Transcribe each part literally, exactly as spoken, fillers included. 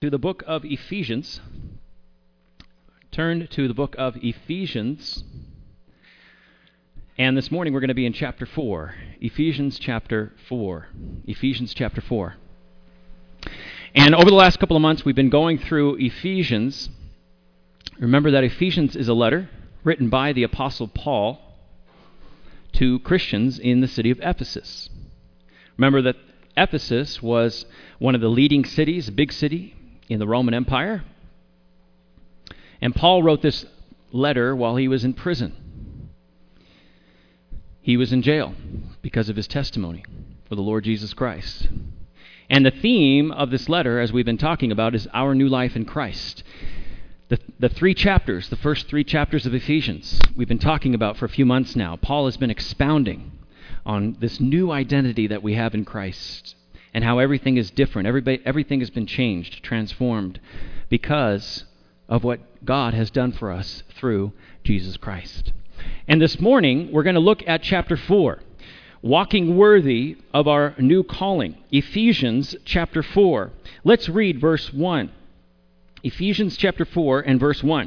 to the book of Ephesians. Turn to the book of Ephesians. And this morning we're going to be in chapter four. Ephesians chapter four. Ephesians chapter four. And over the last couple of months we've been going through Ephesians. Remember that Ephesians is a letter written by the Apostle Paul to Christians in the city of Ephesus. Remember that Ephesus was one of the leading cities, a big city in the Roman Empire. And Paul wrote this letter while he was in prison. He was in jail because of his testimony for the Lord Jesus Christ. And the theme of this letter, as we've been talking about, is our new life in Christ. The, the three chapters, the first three chapters of Ephesians, we've been talking about for a few months now. Paul has been expounding on this new identity that we have in Christ and how everything is different. Everybody, everything has been changed, transformed because of what God has done for us through Jesus Christ. And this morning, we're going to look at chapter four, walking worthy of our new calling. Ephesians chapter four. Let's read verse one. Ephesians chapter four and verse one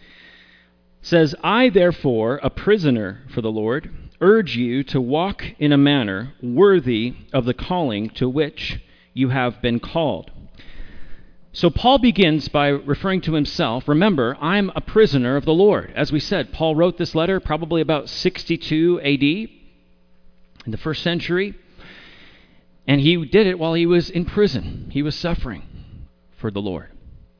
says, I, therefore, a prisoner for the Lord, urge you to walk in a manner worthy of the calling to which you have been called. So Paul begins by referring to himself. Remember, I'm a prisoner of the Lord. As we said, Paul wrote this letter probably about sixty-two A D in the first century. And he did it while he was in prison. He was suffering for the Lord.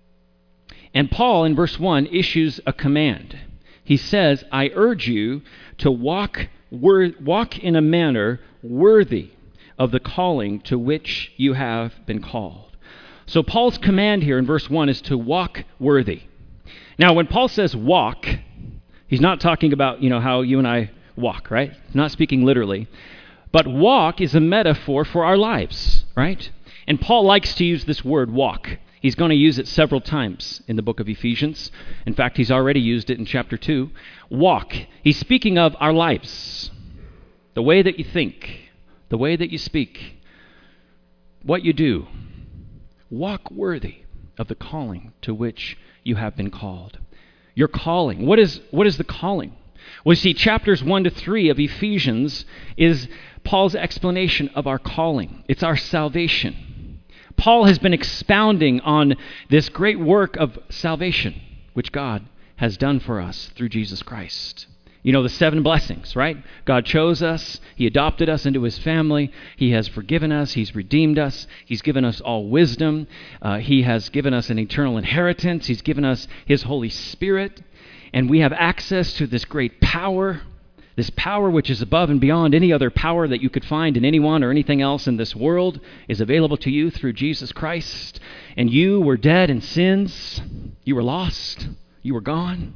And Paul, in verse one, issues a command. He says, I urge you to walk, wor- walk in a manner worthy of the calling to which you have been called. So Paul's command here in verse one is to walk worthy. Now, when Paul says walk, he's not talking about, you know, how you and I walk, right? He's not speaking literally. But walk is a metaphor for our lives, right? And Paul likes to use this word walk. He's going to use it several times in the book of Ephesians. In fact, he's already used it in chapter two. Walk. He's speaking of our lives. The way that you think. The way that you speak. What you do. Walk worthy of the calling to which you have been called. Your calling. What is, what is the calling? Well, you see, chapters one to three of Ephesians is Paul's explanation of our calling. It's our salvation. Paul has been expounding on this great work of salvation, which God has done for us through Jesus Christ. You know, the seven blessings, right? God chose us. He adopted us into his family. He has forgiven us. He's redeemed us. He's given us all wisdom. Uh, he has given us an eternal inheritance. He's given us his Holy Spirit. And we have access to this great power, this power which is above and beyond any other power that you could find in anyone or anything else in this world is available to you through Jesus Christ. And you were dead in sins. You were lost. You were gone.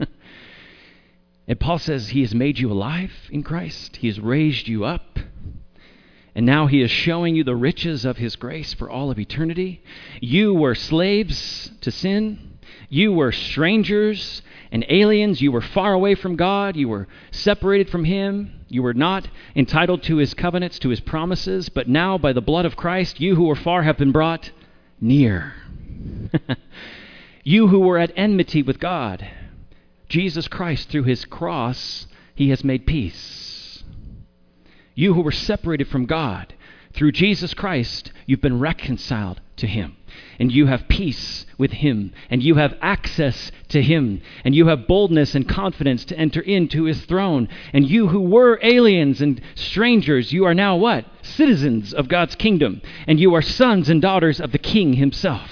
And Paul says he has made you alive in Christ. He has raised you up. And now he is showing you the riches of his grace for all of eternity. You were slaves to sin. You were strangers and aliens. You were far away from God. You were separated from him. You were not entitled to his covenants, to his promises. But now, by the blood of Christ, you who were far have been brought near. You who were at enmity with God, Jesus Christ, through his cross, he has made peace. You who were separated from God, through Jesus Christ, you've been reconciled to him. And you have peace with him. And you have access to him. And you have boldness and confidence to enter into his throne. And you who were aliens and strangers, you are now what? Citizens of God's kingdom. And you are sons and daughters of the King himself.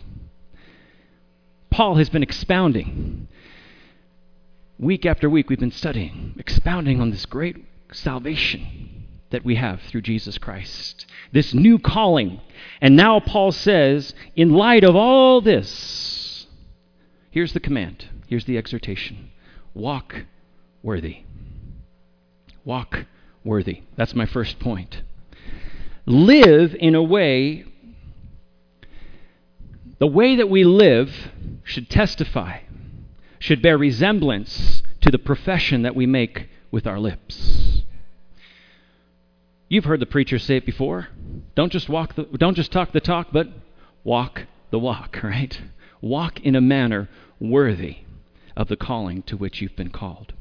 Paul has been expounding. Week after week we've been studying, expounding on this great salvation that we have through Jesus Christ. This new calling. And now Paul says, in light of all this, here's the command. Here's the exhortation. Walk worthy. Walk worthy. That's my first point. Live in a way, the way that we live should testify, should bear resemblance to the profession that we make with our lips. You've heard the preacher say it before. Don't just walk the, don't just talk the talk, but walk the walk, right? Walk in a manner worthy of the calling to which you've been called.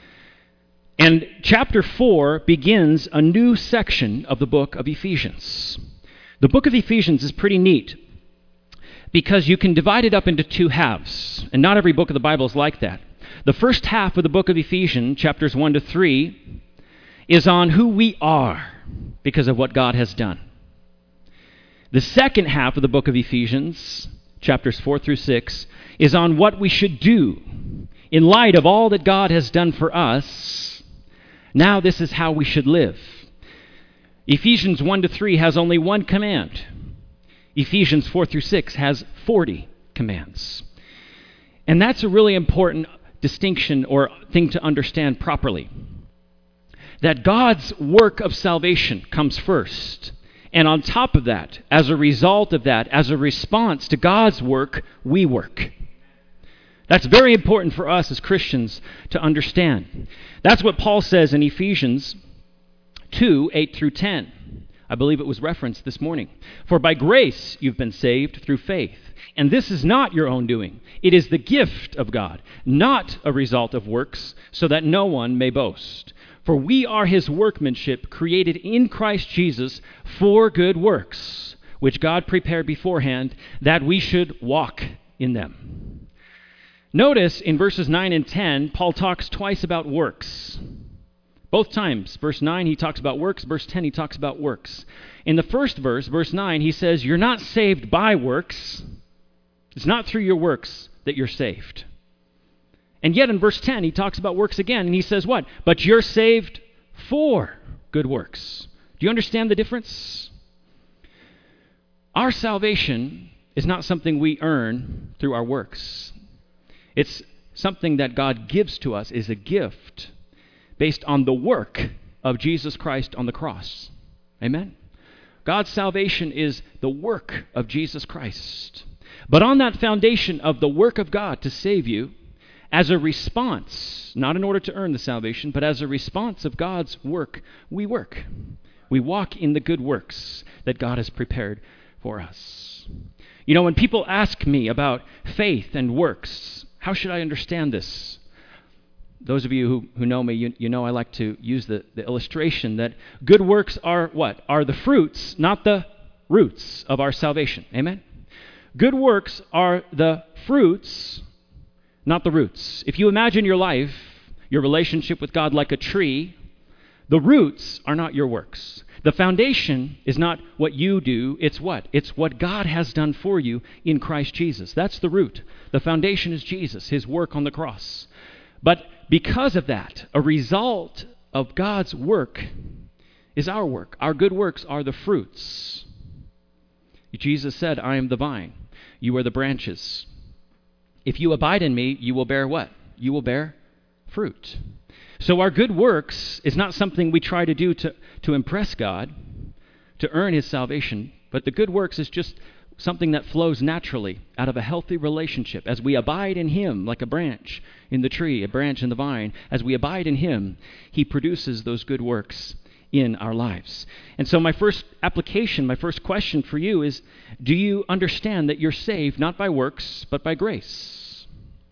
And chapter four begins a new section of the book of Ephesians. The book of Ephesians is pretty neat because you can divide it up into two halves, and not every book of the Bible is like that. The first half of the book of Ephesians, chapters one to three, is on who we are because of what God has done. The second half of the book of Ephesians, chapters four through six, is on what we should do in light of all that God has done for us. Now this is how we should live. Ephesians one to three has only one command. Ephesians four through six has forty commands. And that's a really important distinction or thing to understand properly. That God's work of salvation comes first. And on top of that, as a result of that, as a response to God's work, we work. That's very important for us as Christians to understand. That's what Paul says in Ephesians two, eight through ten. I believe it was referenced this morning. For by grace you've been saved through faith. And this is not your own doing. It is the gift of God, not a result of works, so that no one may boast. For we are his workmanship, created in Christ Jesus for good works, which God prepared beforehand that we should walk in them. Notice in verses nine and ten, Paul talks twice about works. Both times. Verse nine, he talks about works. Verse ten, he talks about works. In the first verse, verse nine, he says, you're not saved by works. It's not through your works that you're saved. And yet in verse ten, he talks about works again, and he says what? But you're saved for good works. Do you understand the difference? Our salvation is not something we earn through our works. It's something that God gives to us, is a gift based on the work of Jesus Christ on the cross. Amen? God's salvation is the work of Jesus Christ. But on that foundation of the work of God to save you, as a response, not in order to earn the salvation, but as a response of God's work, we work. We walk in the good works that God has prepared for us. You know, when people ask me about faith and works, how should I understand this? Those of you who, who know me, you, you know I like to use the, the illustration that good works are what? Are the fruits, not the roots of our salvation. Amen? Good works are the fruits, not the roots. If you imagine your life, your relationship with God like a tree, the roots are not your works. The foundation is not what you do, it's what? It's what God has done for you in Christ Jesus. That's the root. The foundation is Jesus, his work on the cross. But because of that, a result of God's work is our work. Our good works are the fruits. Jesus said, I am the vine, you are the branches. If you abide in me, you will bear what? You will bear fruit. So our good works is not something we try to do to, to impress God, to earn his salvation, but the good works is just something that flows naturally out of a healthy relationship. As we abide in him, like a branch in the tree, a branch in the vine, as we abide in him, he produces those good works in our lives. And so my first application, my first question for you is, do you understand that you're saved not by works, but by grace?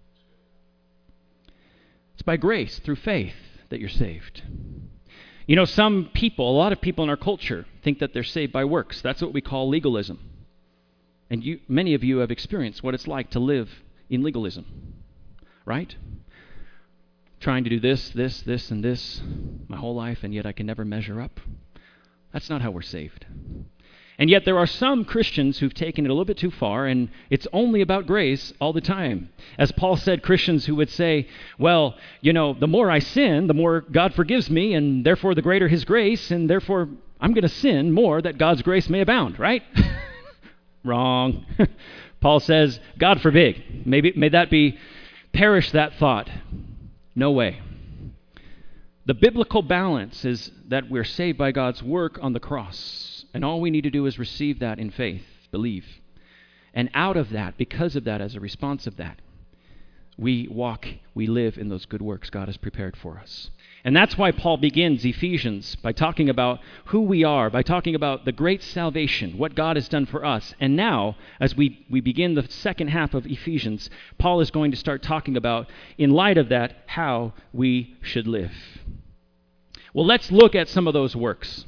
It's by grace, through faith, that you're saved. You know, some people, a lot of people in our culture, think that they're saved by works. That's what we call legalism. And you, many of you have experienced what it's like to live in legalism, right? Trying to do this, this, this, and this my whole life, and yet I can never measure up. That's not how we're saved. And yet there are some Christians who've taken it a little bit too far, and it's only about grace all the time. As Paul said, Christians who would say, well, you know, the more I sin, the more God forgives me, and therefore the greater his grace, and therefore I'm going to sin more that God's grace may abound, right? Wrong. Paul says, God forbid. Maybe, may that be, perish that thought. No way. The biblical balance is that we're saved by God's work on the cross. And all we need to do is receive that in faith, believe. And out of that, because of that, as a response of that, we walk, we live in those good works God has prepared for us. And that's why Paul begins Ephesians by talking about who we are, by talking about the great salvation, what God has done for us. And now, as we, we begin the second half of Ephesians, Paul is going to start talking about, in light of that, how we should live. Well, let's look at some of those works.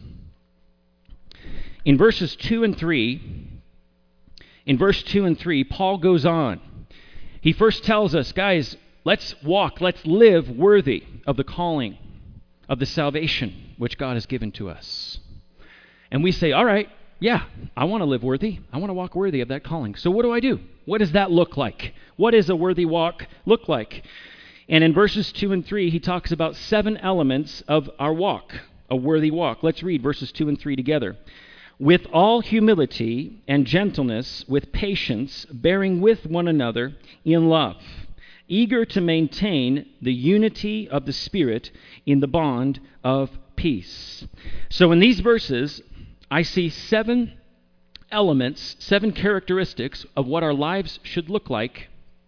In verses two and three, in verse two and three, Paul goes on. He first tells us, guys, let's walk, let's live worthy of the calling, of the salvation which God has given to us. And we say, all right, yeah, I want to live worthy. I want to walk worthy of that calling. So what do I do? What does that look like? What does a worthy walk look like? And in verses two and three, he talks about seven elements of our walk, a worthy walk. Let's read verses two and three together. With all humility and gentleness, with patience, bearing with one another in love, eager to maintain the unity of the Spirit in the bond of peace. So in these verses, I see seven elements, seven characteristics of what our lives should look like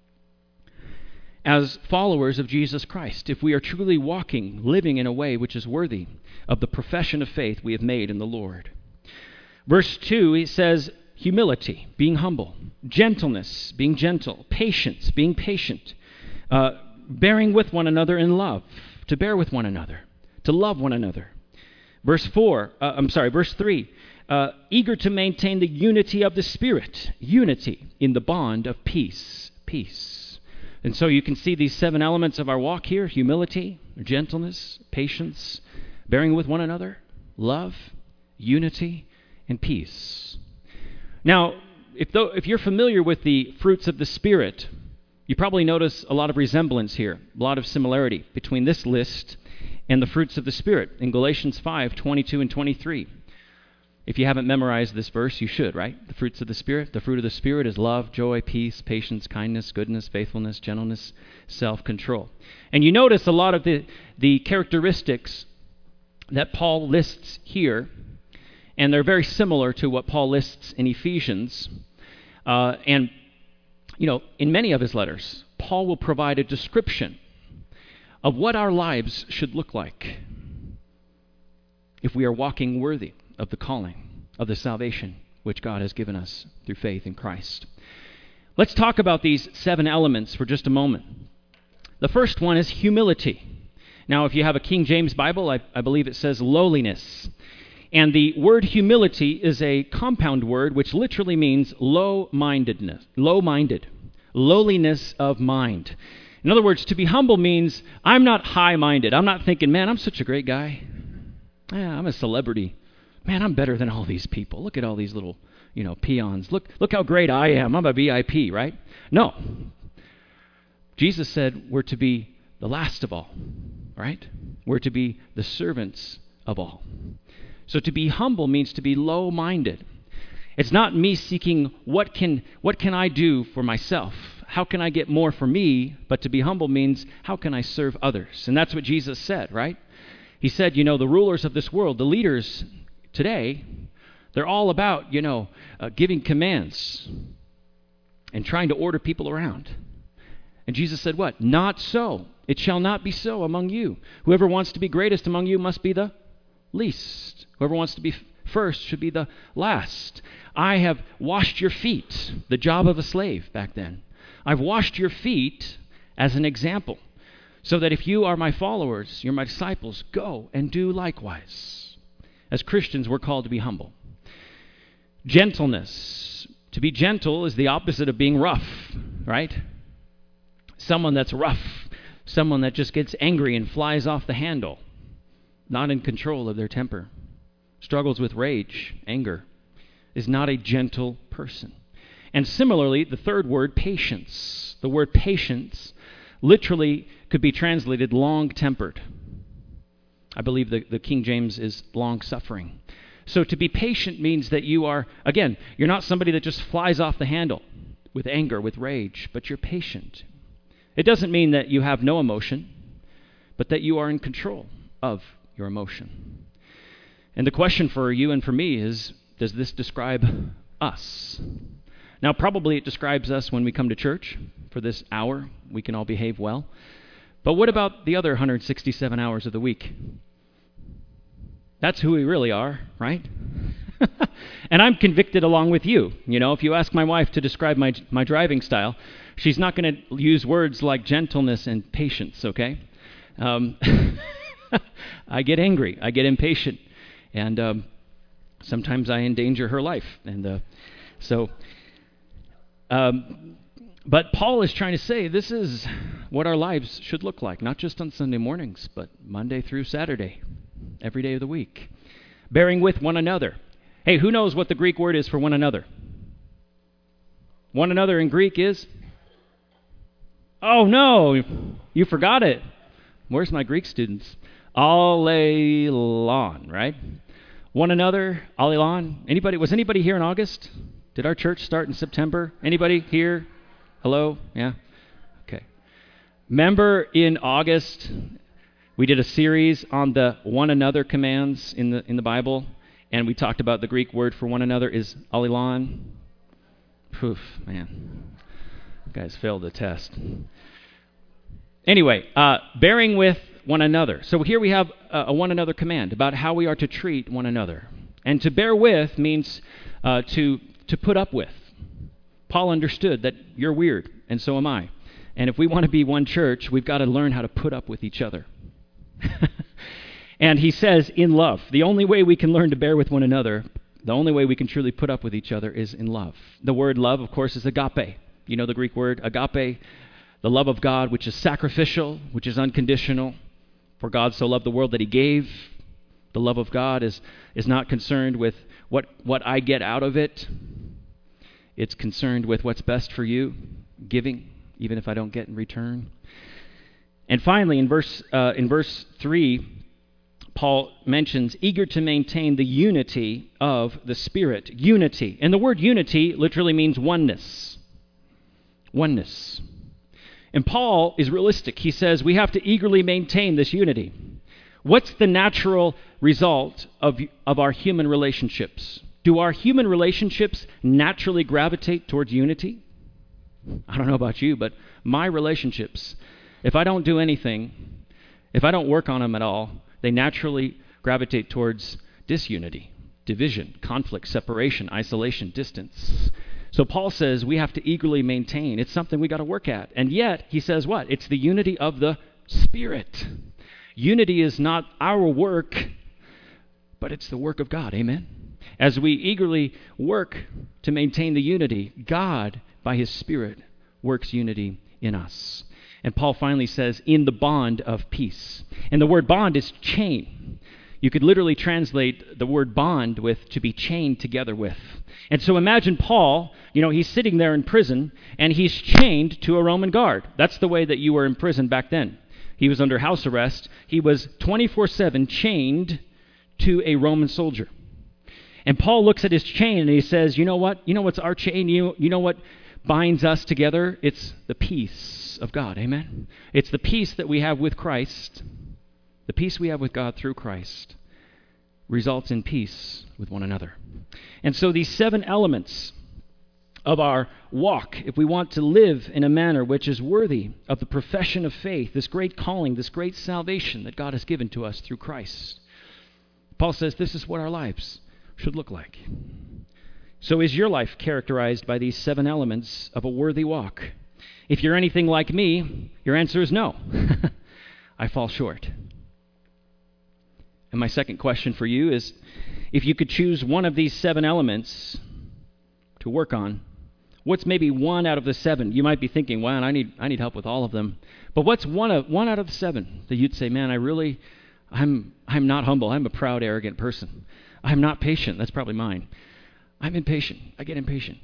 as followers of Jesus Christ, if we are truly walking, living in a way which is worthy of the profession of faith we have made in the Lord. Verse two, he says, humility, being humble, gentleness, being gentle, patience, being patient, uh, bearing with one another in love, to bear with one another, to love one another. Verse four, uh, I'm sorry, verse three, uh, eager to maintain the unity of the Spirit, unity in the bond of peace, peace. And so you can see these seven elements of our walk here: humility, gentleness, patience, bearing with one another, love, unity, and peace. Now, if, though, if you're familiar with the fruits of the Spirit, you probably notice a lot of resemblance here, a lot of similarity between this list and the fruits of the Spirit in Galatians five, twenty-two and twenty-three. If you haven't memorized this verse, you should, right? The fruits of the Spirit. The fruit of the Spirit is love, joy, peace, patience, kindness, goodness, faithfulness, gentleness, self-control. And you notice a lot of the, the characteristics that Paul lists here, and they're very similar to what Paul lists in Ephesians. Uh, and, you know, in many of his letters, Paul will provide a description of what our lives should look like if we are walking worthy of the calling, of the salvation which God has given us through faith in Christ. Let's talk about these seven elements for just a moment. The first one is humility. Now, if you have a King James Bible, I, I believe it says lowliness. And the word humility is a compound word which literally means low-mindedness, low-minded, lowliness of mind. In other words, to be humble means I'm not high-minded. I'm not thinking, man, I'm such a great guy. Yeah, I'm a celebrity. Man, I'm better than all these people. Look at all these little, you know, peons. Look, look how great I am. I'm a V I P, right? No. Jesus said we're to be the last of all, right? We're to be the servants of all. So to be humble means to be low-minded. It's not me seeking what can what can I do for myself? How can I get more for me? But to be humble means how can I serve others? And that's what Jesus said, right? He said, you know, the rulers of this world, the leaders today, they're all about, you know, uh, giving commands and trying to order people around. And Jesus said what? Not so. It shall not be so among you. Whoever wants to be greatest among you must be the least. Whoever wants to be first should be the last. I have washed your feet, the job of a slave back then. I've washed your feet as an example, so that if you are my followers, you're my disciples, go and do likewise. As Christians, we're called to be humble. Gentleness. To be gentle is the opposite of being rough, right? Someone that's rough, someone that just gets angry and flies off the handle, not in control of their temper, struggles with rage, anger, is not a gentle person. And similarly, the third word, patience. The word patience literally could be translated long-tempered. I believe the, the King James is long-suffering. So to be patient means that you are, again, you're not somebody that just flies off the handle with anger, with rage, but you're patient. It doesn't mean that you have no emotion, but that you are in control of your emotion. And the question for you and for me is, does this describe us? Now, probably it describes us when we come to church for this hour, we can all behave well. But what about the other one hundred sixty-seven hours of the week? That's who we really are, right? And I'm convicted along with you. You know, if you ask my wife to describe my my driving style, she's not going to use words like gentleness and patience, okay? Um, I get angry. I get impatient. And um, sometimes I endanger her life. And uh, so, um, but Paul is trying to say this is what our lives should look like, not just on Sunday mornings, but Monday through Saturday, every day of the week. Bearing with one another. Hey, who knows what the Greek word is for one another? One another in Greek is? Oh, no, you forgot it. Where's my Greek students? Alelon, right? One another, alelon. Anybody? Was anybody here in August? Did our church start in September? Anybody here? Hello? Yeah? Okay. Remember in August, we did a series on the one another commands in the in the Bible, and we talked about the Greek word for one another is alelon. Poof, man. You guys failed the test. Anyway, uh, bearing with one another. So here we have a, a one another command about how we are to treat one another. And to bear with means uh, to to put up with. Paul understood that you're weird, and so am I. And if we want to be one church, we've got to learn how to put up with each other. And he says, in love. The only way we can learn to bear with one another, the only way we can truly put up with each other is in love. The word love, of course, is agape. You know the Greek word agape, the love of God, which is sacrificial, which is unconditional. For God so loved the world that he gave. The love of God is, is not concerned with what, what I get out of it. It's concerned with what's best for you, giving, even if I don't get in return. And finally, in verse uh, in verse three, Paul mentions eager to maintain the unity of the Spirit. Unity. And the word unity literally means oneness. Oneness. And Paul is realistic. He says we have to eagerly maintain this unity. What's the natural result of, of our human relationships? Do our human relationships naturally gravitate towards unity? I don't know about you, but my relationships, if I don't do anything, if I don't work on them at all, they naturally gravitate towards disunity, division, conflict, separation, isolation, distance. So Paul says we have to eagerly maintain. It's something we got to work at. And yet, he says what? It's the unity of the Spirit. Unity is not our work, but it's the work of God. Amen? As we eagerly work to maintain the unity, God, by his Spirit, works unity in us. And Paul finally says, in the bond of peace. And the word bond is chain. You could literally translate the word bond with to be chained together with. And so imagine Paul, you know, he's sitting there in prison, and he's chained to a Roman guard. That's the way that you were in prison back then. He was under house arrest. He was twenty-four seven chained to a Roman soldier. And Paul looks at his chain and he says, you know what? You know what's our chain? You, you know what binds us together? It's the peace of God. Amen? It's the peace that we have with Christ. The peace we have with God through Christ results in peace with one another. And so these seven elements of our walk, if we want to live in a manner which is worthy of the profession of faith, this great calling, this great salvation that God has given to us through Christ, Paul says this is what our lives should look like. So is your life characterized by these seven elements of a worthy walk? If you're anything like me, your answer is no. I fall short. And my second question for you is, if you could choose one of these seven elements to work on, what's maybe one out of the seven? You might be thinking, wow, I need I need help with all of them. But what's one of one out of the seven that you'd say, man, I really, I'm I'm not humble. I'm a proud, arrogant person. I'm not patient. That's probably mine. I'm impatient. I get impatient.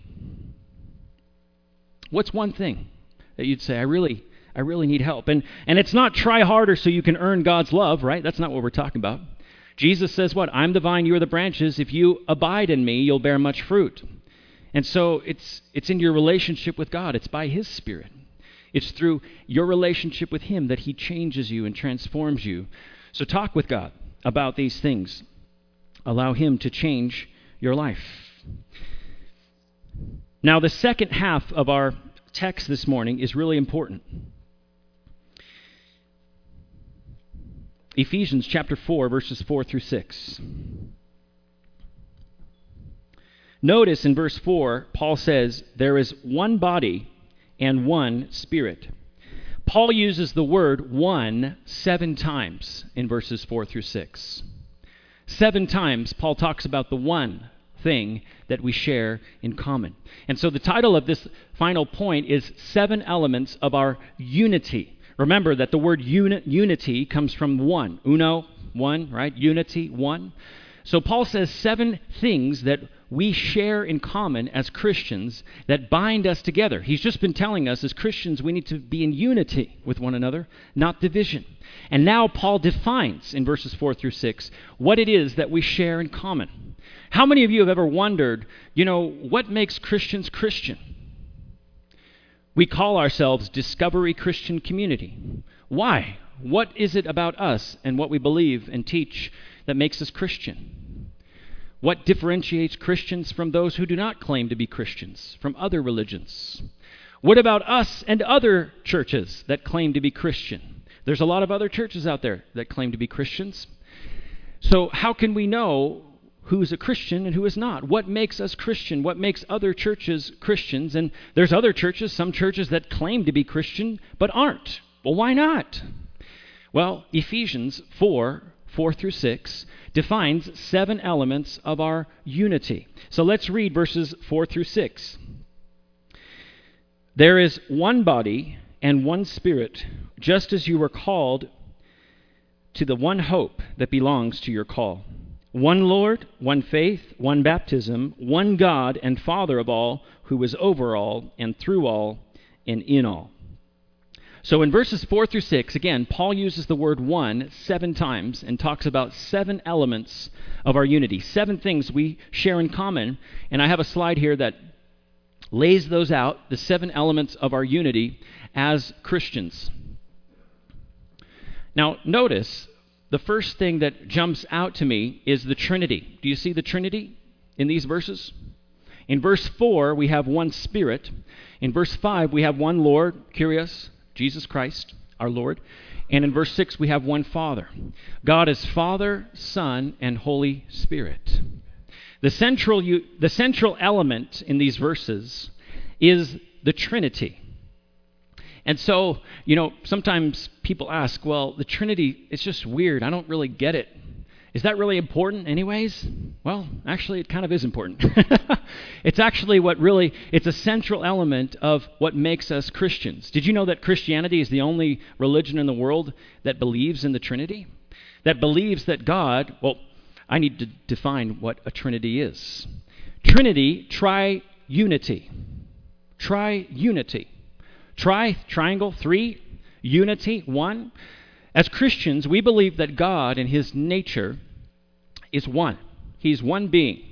What's one thing that you'd say, I really, I really need help? And and it's not try harder so you can earn God's love, right? That's not what we're talking about. Jesus says what? I'm the vine, you are the branches. If you abide in me, you'll bear much fruit. And so it's it's in your relationship with God. It's by his Spirit. It's through your relationship with him that he changes you and transforms you. So talk with God about these things. Allow him to change your life. Now, the second half of our text this morning is really important. Ephesians chapter four, verses four through six. Notice in verse four, Paul says, there is one body and one Spirit. Paul uses the word one seven times in verses four through six. Seven times, Paul talks about the one thing that we share in common. And so the title of this final point is Seven Elements of Our Unity. Remember that the word uni- unity comes from one. Uno, one, right? Unity, one. So Paul says seven things that we share in common as Christians that bind us together. He's just been telling us as Christians we need to be in unity with one another, not division. And now Paul defines in verses four through six what it is that we share in common. How many of you have ever wondered, you know, what makes Christians Christian? We call ourselves Discovery Christian Community. Why? What is it about us and what we believe and teach that makes us Christian? What differentiates Christians from those who do not claim to be Christians, from other religions? What about us and other churches that claim to be Christian? There's a lot of other churches out there that claim to be Christians. So how can we know who is a Christian and who is not? What makes us Christian? What makes other churches Christians? And there's other churches, some churches that claim to be Christian but aren't. Well, why not? Well, Ephesians four, four through six defines seven elements of our unity. So let's read verses four through six. There is one body and one Spirit, just as you were called to the one hope that belongs to your call. One Lord, one faith, one baptism, one God and Father of all, who is over all and through all and in all. So in verses four through six, again, Paul uses the word one seven times and talks about seven elements of our unity, seven things we share in common. And I have a slide here that lays those out, the seven elements of our unity as Christians. Now, notice the first thing that jumps out to me is the Trinity. Do you see the Trinity in these verses? In verse four, we have one Spirit. In verse five, we have one Lord, Kyrios, Jesus Christ, our Lord. And in verse six, we have one Father. God is Father, Son, and Holy Spirit. The central, the central element in these verses is the Trinity. And so, you know, sometimes people ask, well, the Trinity, it's just weird. I don't really get it. Is that really important anyways? Well, actually, it kind of is important. It's actually what really, it's a central element of what makes us Christians. Did you know that Christianity is the only religion in the world that believes in the Trinity? That believes that God, well, I need to define what a Trinity is. Trinity, tri-unity. Tri-unity. Tri, triangle, three, unity, one. As Christians, we believe that God in his nature is one. He's one being.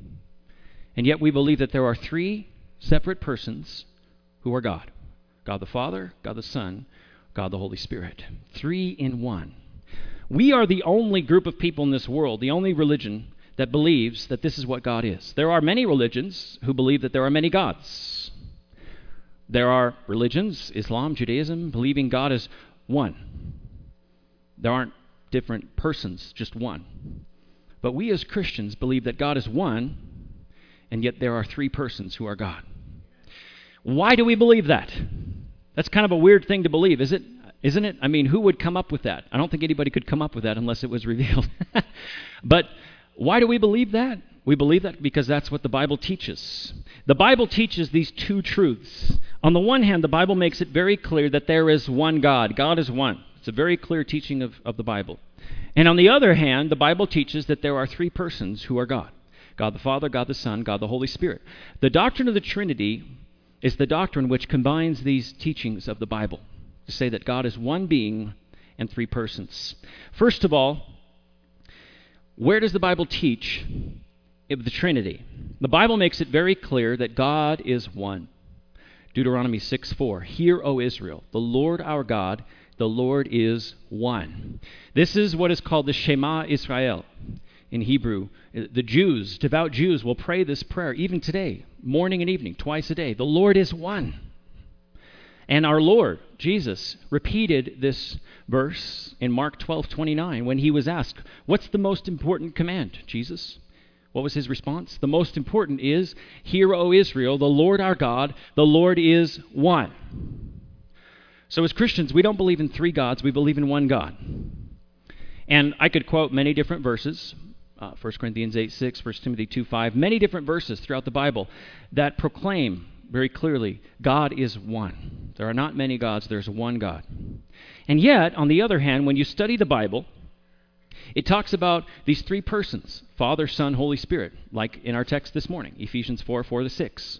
And yet we believe that there are three separate persons who are God. God the Father, God the Son, God the Holy Spirit. Three in one. We are the only group of people in this world, the only religion that believes that this is what God is. There are many religions who believe that there are many gods. There are religions, Islam, Judaism, believing God is one. There aren't different persons, just one. But we as Christians believe that God is one, and yet there are three persons who are God. Why do we believe that? That's kind of a weird thing to believe, is it? Isn't it? I mean, who would come up with that? I don't think anybody could come up with that unless it was revealed. But why do we believe that? We believe that because that's what the Bible teaches. The Bible teaches these two truths. On the one hand, the Bible makes it very clear that there is one God. God is one. It's a very clear teaching of, of the Bible. And on the other hand, the Bible teaches that there are three persons who are God. God the Father, God the Son, God the Holy Spirit. The doctrine of the Trinity is the doctrine which combines these teachings of the Bible to say that God is one being and three persons. First of all, where does the Bible teach of the Trinity? The Bible makes it very clear that God is one. Deuteronomy six four, Hear, O Israel, the Lord our God, the Lord is one. This is what is called the Shema Israel in Hebrew. The Jews, devout Jews, will pray this prayer even today, morning and evening, twice a day. The Lord is one. And our Lord, Jesus, repeated this verse in Mark twelve twenty-nine when he was asked, what's the most important command, Jesus? What was his response? The most important is, hear, O Israel, the Lord our God, the Lord is one. So as Christians, we don't believe in three gods, we believe in one God. And I could quote many different verses, uh, First Corinthians eight six, First Timothy two five, many different verses throughout the Bible that proclaim very clearly, God is one. There are not many gods, there's one God. And yet, on the other hand, when you study the Bible, it talks about these three persons, Father, Son, Holy Spirit, like in our text this morning, Ephesians four, four to six.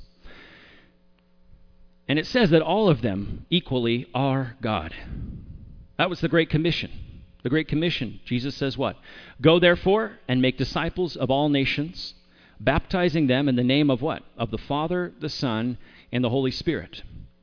And it says that all of them equally are God. That was the Great Commission. The Great Commission, Jesus says what? Go therefore and make disciples of all nations, baptizing them in the name of what? Of the Father, the Son, and the Holy Spirit.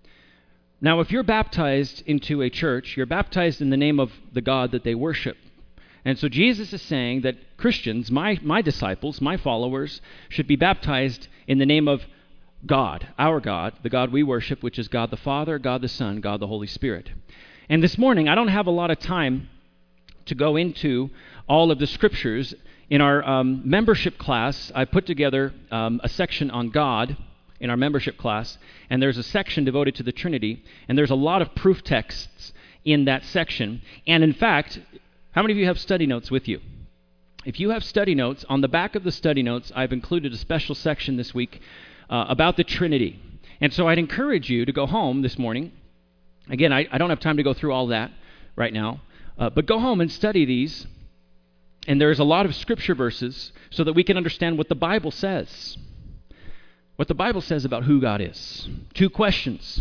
Now, if you're baptized into a church, you're baptized in the name of the God that they worship. And so Jesus is saying that Christians, my, my disciples, my followers, should be baptized in the name of God, our God, the God we worship, which is God the Father, God the Son, God the Holy Spirit. And this morning, I don't have a lot of time to go into all of the scriptures. In our um, membership class, I put together um, a section on God in our membership class, and there's a section devoted to the Trinity, and there's a lot of proof texts in that section. And in fact, how many of you have study notes with you? If you have study notes, on the back of the study notes, I've included a special section this week uh, about the Trinity. And so I'd encourage you to go home this morning. Again, I, I don't have time to go through all that right now, uh, but go home and study these. And there's a lot of scripture verses so that we can understand what the Bible says. What the Bible says about who God is. Two questions.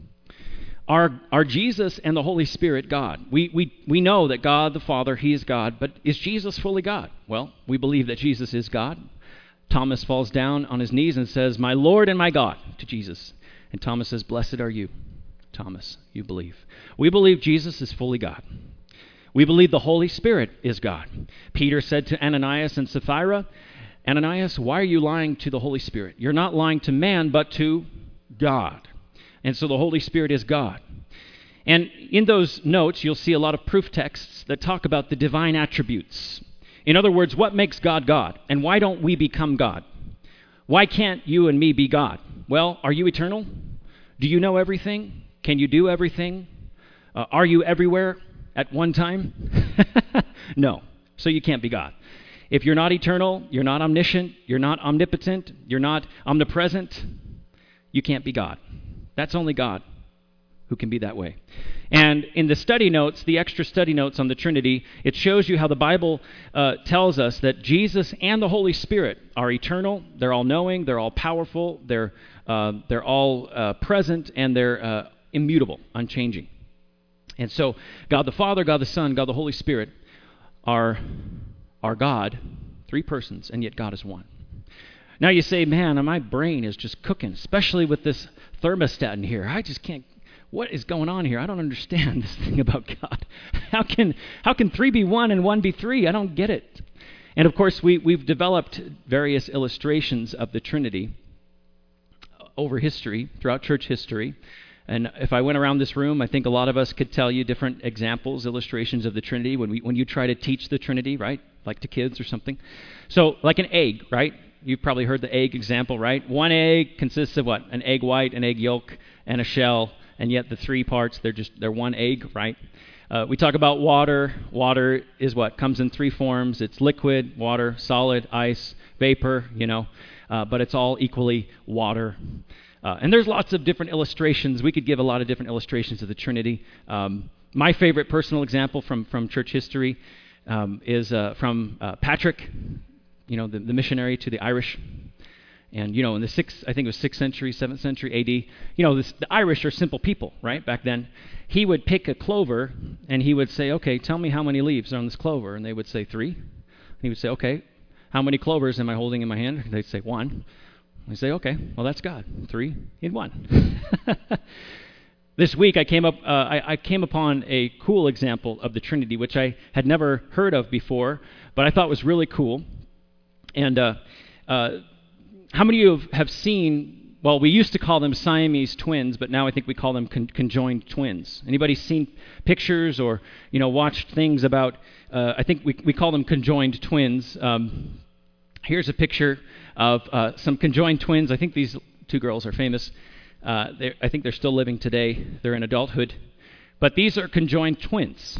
Are, are Jesus and the Holy Spirit God? We, we, we know that God the Father, He is God, but is Jesus fully God? Well, we believe that Jesus is God. Thomas falls down on his knees and says, my Lord and my God, to Jesus. And Thomas says, blessed are you, Thomas, you believe. We believe Jesus is fully God. We believe the Holy Spirit is God. Peter said to Ananias and Sapphira, Ananias, why are you lying to the Holy Spirit? You're not lying to man, but to God. And so the Holy Spirit is God. And in those notes, you'll see a lot of proof texts that talk about the divine attributes. In other words, what makes God God? And why don't we become God? Why can't you and me be God? Well, are you eternal? Do you know everything? Can you do everything? Uh, are you everywhere at one time? No. So you can't be God. If you're not eternal, you're not omniscient, you're not omnipotent, you're not omnipresent, you can't be God. That's only God who can be that way. And in the study notes, the extra study notes on the Trinity, it shows you how the Bible uh, tells us that Jesus and the Holy Spirit are eternal, they're all-knowing, they're all-powerful, they're, uh, they're all uh, present, and they're uh, immutable, unchanging. And so God the Father, God the Son, God the Holy Spirit are, are God, three persons, and yet God is one. Now you say, man, my brain is just cooking, especially with this thermostat in here. I just can't, what is going on here? I don't understand this thing about God. How can how can three be one and one be three? I don't get it. And of course, we, we've developed various illustrations of the Trinity over history, throughout church history. And if I went around this room, I think a lot of us could tell you different examples, illustrations of the Trinity when we when you try to teach the Trinity, right? Like to kids or something. So like an egg, right? You've probably heard the egg example, right? One egg consists of what? An egg white, an egg yolk, and a shell. And yet the three parts, they're just they're one egg, right? Uh, we talk about water. Water is what? Comes in three forms. It's liquid, water, solid, ice, vapor, you know. Uh, but it's all equally water. Uh, and there's lots of different illustrations. We could give a lot of different illustrations of the Trinity. Um, my favorite personal example from, from church history um, is uh, from uh, Patrick, you know, the, the missionary to the Irish. And, you know, in the sixth, I think it was sixth century, seventh century A D, you know, this, the Irish are simple people, right, back then. He would pick a clover, and he would say, okay, tell me how many leaves are on this clover. And they would say, three. And he would say, okay, how many clovers am I holding in my hand? And they'd say, one. We say, okay, well, that's God. Three in one. This week, I came up. Uh, I, I came upon a cool example of the Trinity, which I had never heard of before, but I thought was really cool. And uh, uh, how many of you have, have seen well, we used to call them Siamese twins, but now I think we call them con- conjoined twins. Anybody seen pictures or, you know, watched things about, uh, I think we, we call them conjoined twins. Um, here's a picture of uh, some conjoined twins. I think these two girls are famous. Uh, I think they're still living today. They're in adulthood. But these are conjoined twins.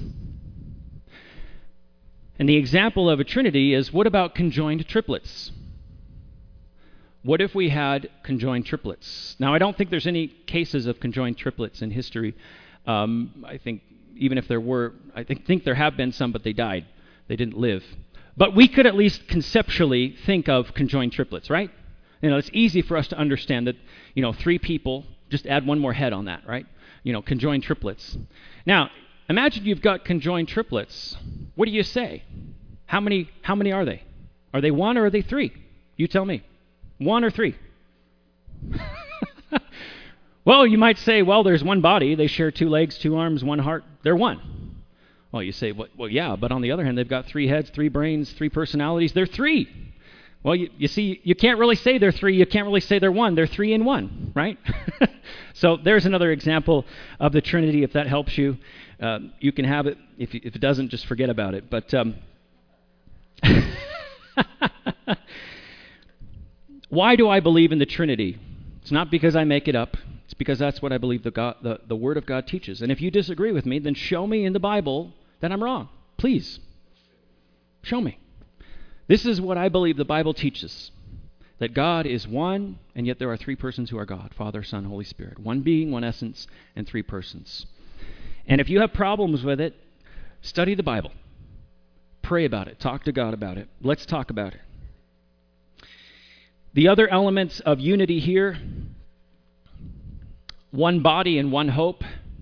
And the example of a trinity is, what about conjoined triplets? What if we had conjoined triplets? Now, I don't think there's any cases of conjoined triplets in history. Um, I think even if there were, I think, think there have been some, but they died. They didn't live. But we could at least conceptually think of conjoined triplets, right? You know, it's easy for us to understand that, you know, three people, just add one more head on that, right? You know, conjoined triplets. Now, imagine you've got conjoined triplets. What do you say? How many, how many are they? Are they one or are they three? You tell me. One or three? Well, you might say, well, there's one body. They share two legs, two arms, one heart. They're one. Well, you say, well, well, yeah, but on the other hand, they've got three heads, three brains, three personalities. They're three. Well, you, you see, you can't really say they're three. You can't really say they're one. They're three in one, right? So there's another example of the Trinity. If that helps you, uh, you can have it. If, you, if it doesn't, just forget about it. But um, why do I believe in the Trinity? It's not because I make it up. It's because that's what I believe the, God, the, the Word of God teaches. And if you disagree with me, then show me in the Bible that I'm wrong. Please. Show me. This is what I believe the Bible teaches. That God is one, and yet there are three persons who are God. Father, Son, Holy Spirit. One being, one essence, and three persons. And if you have problems with it, study the Bible. Pray about it. Talk to God about it. Let's talk about it. The other elements of unity here, one body and one hope.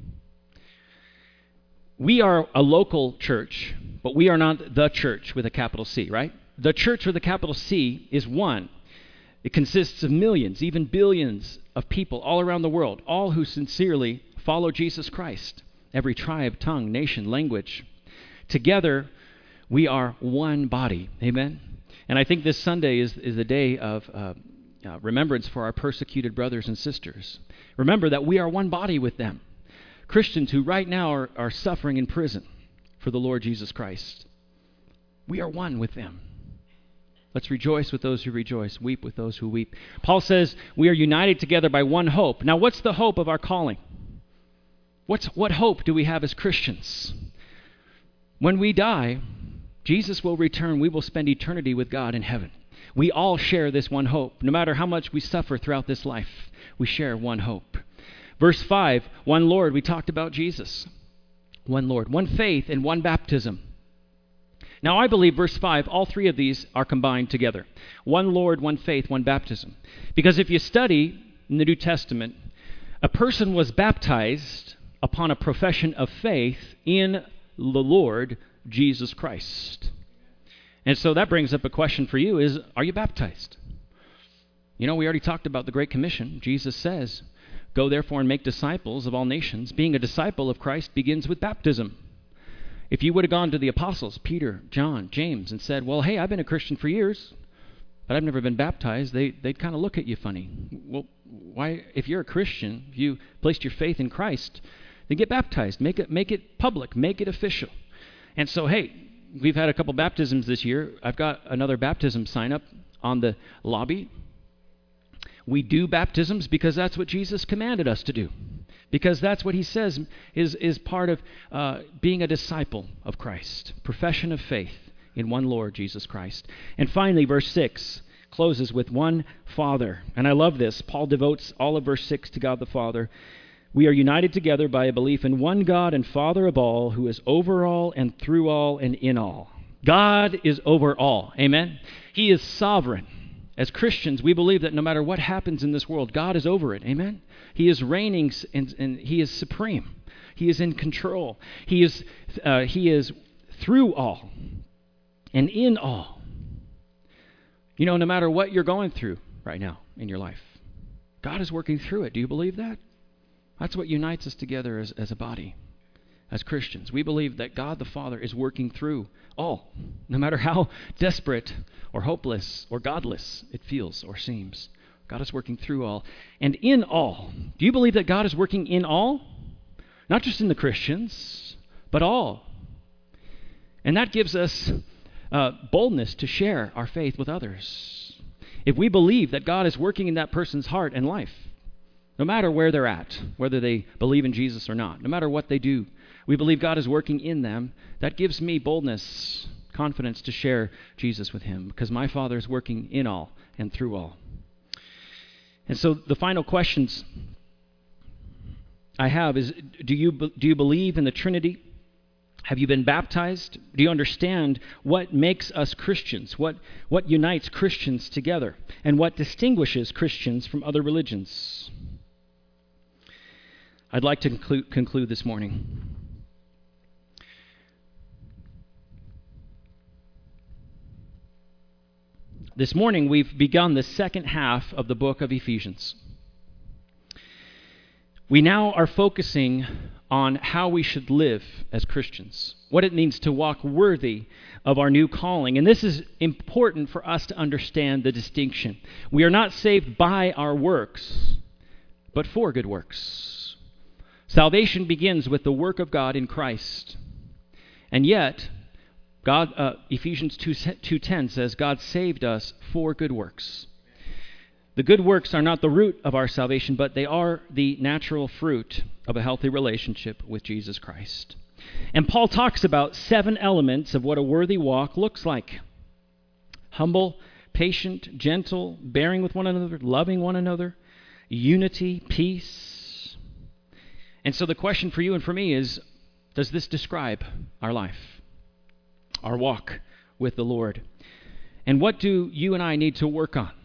We are a local church, but we are not the church with a capital C, right? The church with a capital C is one. It consists of millions, even billions of people all around the world, all who sincerely follow Jesus Christ. Every tribe, tongue, nation, language. Together, we are one body. Amen? And I think this Sunday is, is a day of uh, uh, remembrance for our persecuted brothers and sisters. Remember that we are one body with them. Christians who right now are, are suffering in prison for the Lord Jesus Christ. We are one with them. Let's rejoice with those who rejoice, weep with those who weep. Paul says we are united together by one hope. Now, what's the hope of our calling? What's, what hope do we have as Christians? When we die, Jesus will return. We will spend eternity with God in heaven. We all share this one hope. No matter how much we suffer throughout this life, we share one hope. Verse five, one Lord. We talked about Jesus. One Lord, one faith, and one baptism. Now, I believe verse five, all three of these are combined together. One Lord, one faith, one baptism. Because if you study in the New Testament, a person was baptized upon a profession of faith in the Lord Jesus Christ. And so that brings up a question for you is, are you baptized? You know, we already talked about the Great Commission. Jesus says, go therefore and make disciples of all nations. Being a disciple of Christ begins with baptism. If you would have gone to the apostles, Peter, John, James, and said, well, hey, I've been a Christian for years, but I've never been baptized, they, they'd kind of look at you funny. Well, why? If you're a Christian, if you placed your faith in Christ, then get baptized. Make it, make it public. Make it official. And so, hey, we've had a couple baptisms this year. I've got another baptism sign up on the lobby. We do baptisms because that's what Jesus commanded us to do. Because that's what he says is, is part of uh, being a disciple of Christ. Profession of faith in one Lord, Jesus Christ. And finally, verse six closes with one Father. And I love this. Paul devotes all of verse six to God the Father. We are united together by a belief in one God and Father of all, who is over all and through all and in all. God is over all. Amen? He is sovereign. As Christians, we believe that no matter what happens in this world, God is over it. Amen? He is reigning and, and He is supreme. He is in control. He is, uh, he is through all and in all. You know, no matter what you're going through right now in your life, God is working through it. Do you believe that? That's what unites us together as, as a body, as Christians. We believe that God the Father is working through all, no matter how desperate or hopeless or godless it feels or seems. God is working through all and in all. Do you believe that God is working in all? Not just in the Christians, but all. And that gives us uh, boldness to share our faith with others. If we believe that God is working in that person's heart and life, no matter where they're at, whether they believe in Jesus or not, no matter what they do, we believe God is working in them. That gives me boldness, confidence to share Jesus with him, because my Father is working in all and through all. And so the final questions I have is, do you do you believe in the Trinity? Have you been baptized? Do you understand what makes us Christians? What what unites Christians together? And what distinguishes Christians from other religions? I'd like to conclude, conclude this morning. This morning we've begun the second half of the book of Ephesians. We now are focusing on how we should live as Christians, what it means to walk worthy of our new calling. And this is important for us to understand the distinction. We are not saved by our works, but for good works. Salvation begins with the work of God in Christ. And yet, God, uh, Ephesians two ten says, God saved us for good works. The good works are not the root of our salvation, but they are the natural fruit of a healthy relationship with Jesus Christ. And Paul talks about seven elements of what a worthy walk looks like. Humble, patient, gentle, bearing with one another, loving one another, unity, peace. And so the question for you and for me is, does this describe our life, our walk with the Lord? And what do you and I need to work on?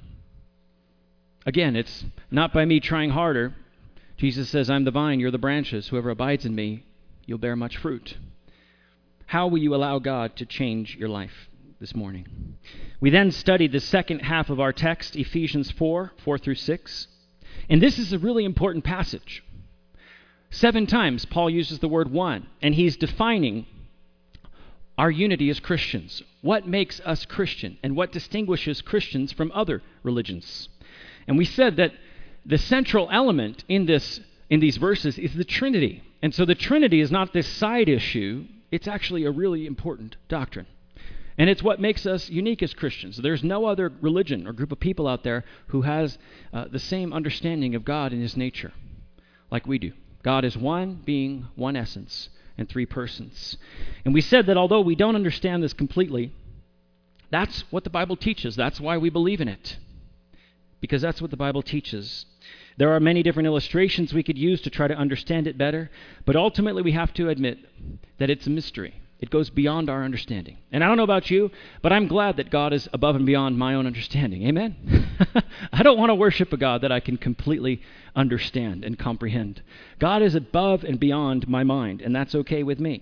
Again, it's not by me trying harder. Jesus says, I'm the vine, you're the branches. Whoever abides in me, you'll bear much fruit. How will you allow God to change your life this morning? We then studied the second half of our text, Ephesians four, four through six. And this is a really important passage. Seven times Paul uses the word one, and he's defining our unity as Christians. What makes us Christian, and what distinguishes Christians from other religions? And we said that the central element in this in these verses is the Trinity. And so the Trinity is not this side issue. It's actually a really important doctrine. And it's what makes us unique as Christians. There's no other religion or group of people out there who has uh, the same understanding of God and his nature like we do. God is one being, one essence, and three persons. And we said that although we don't understand this completely, that's what the Bible teaches. That's why we believe in it. Because that's what the Bible teaches. There are many different illustrations we could use to try to understand it better, but ultimately we have to admit that it's a mystery. It goes beyond our understanding. And I don't know about you, but I'm glad that God is above and beyond my own understanding. Amen? I don't want to worship a God that I can completely understand and comprehend. God is above and beyond my mind, and that's okay with me.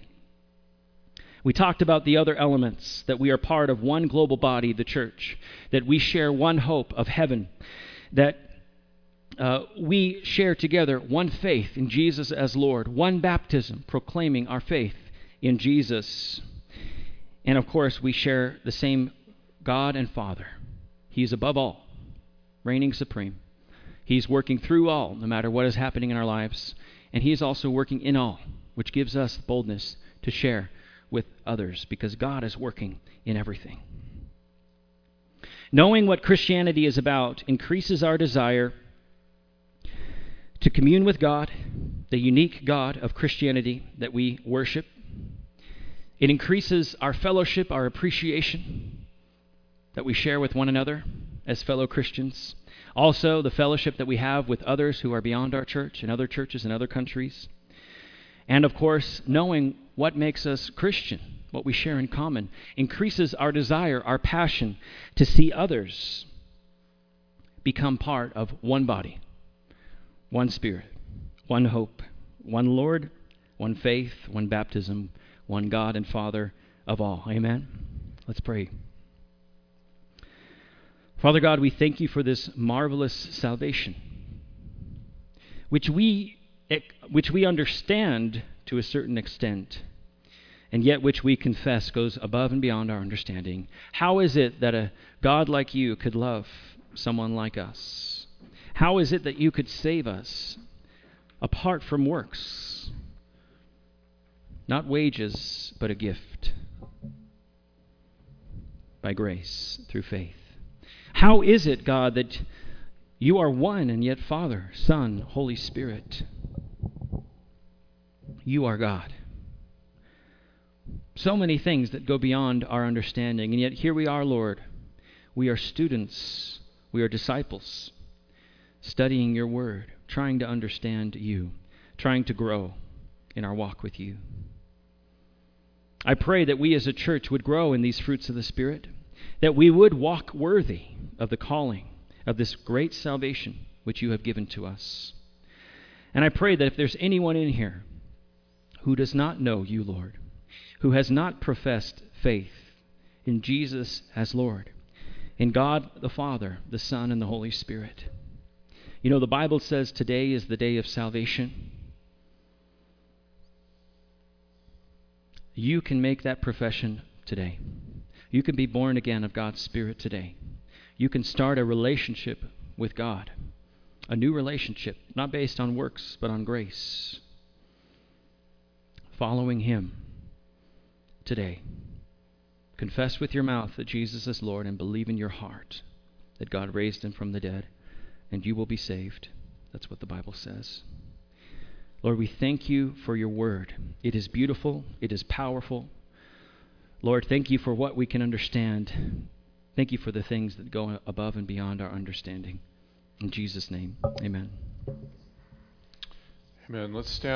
We talked about the other elements, that we are part of one global body, the church, that we share one hope of heaven, that uh, we share together one faith in Jesus as Lord, one baptism proclaiming our faith in Jesus. And of course, we share the same God and Father. He is above all, reigning supreme. He's working through all, no matter what is happening in our lives. And he is also working in all, which gives us boldness to share with others, because God is working in everything. Knowing what Christianity is about increases our desire to commune with God, the unique God of Christianity that we worship. It increases our fellowship, our appreciation that we share with one another as fellow Christians. Also, the fellowship that we have with others who are beyond our church and other churches in other countries. And of course, knowing what makes us Christian, what we share in common, increases our desire, our passion to see others become part of one body, one Spirit, one hope, one Lord, one faith, one baptism, one God and Father of all. Amen? Let's pray. Father God, we thank you for this marvelous salvation, which we which we understand to a certain extent, and yet which we confess goes above and beyond our understanding. How is it that a God like you could love someone like us? How is it that you could save us apart from works? Not wages, but a gift. By grace, through faith. How is it, God, that you are one and yet Father, Son, Holy Spirit? You are God. So many things that go beyond our understanding, and yet here we are, Lord. We are students. We are disciples, studying your word, trying to understand you, trying to grow in our walk with you. I pray that we as a church would grow in these fruits of the Spirit, that we would walk worthy of the calling of this great salvation which you have given to us. And I pray that if there's anyone in here who does not know you, Lord, who has not professed faith in Jesus as Lord, in God the Father, the Son, and the Holy Spirit. You know, the Bible says today is the day of salvation. You can make that profession today. You can be born again of God's Spirit today. You can start a relationship with God, a new relationship, not based on works, but on grace. Following Him today. Confess with your mouth that Jesus is Lord and believe in your heart that God raised Him from the dead, and you will be saved. That's what the Bible says. Lord, we thank you for your word. It is beautiful. It is powerful. Lord, thank you for what we can understand. Thank you for the things that go above and beyond our understanding. In Jesus' name, amen. Amen. Let's stand.